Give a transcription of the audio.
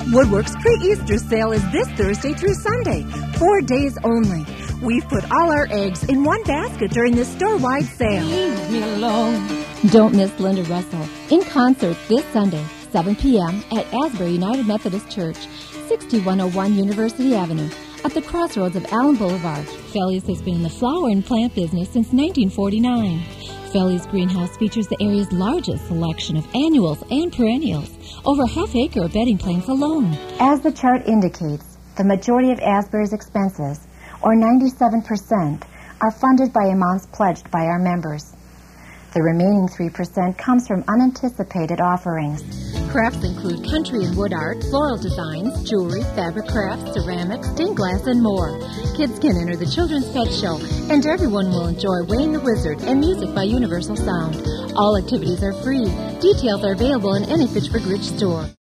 Woodworks pre-Easter sale is this Thursday through Sunday, 4 days only. We've put all our eggs in one basket during this store-wide sale. Leave me alone. Don't miss Linda Russell in concert this Sunday, 7 p.m. at Asbury United Methodist Church, 6101 University Avenue, at the crossroads of Allen Boulevard. Felius has been in the flower and plant business since 1949. Felius Greenhouse features the area's largest selection of annuals and perennials, over half-acre of bedding plants alone. As the chart indicates, the majority of Asbury's expenses, or 97%, are funded by amounts pledged by our members. The remaining 3% comes from unanticipated offerings. Crafts include country and wood art, floral designs, jewelry, fabric crafts, ceramics, stained glass, and more. Kids can enter the Children's Pet Show, and everyone will enjoy Wayne the Wizard and music by Universal Sound. All activities are free. Details are available in any Fitchburg Ridge store.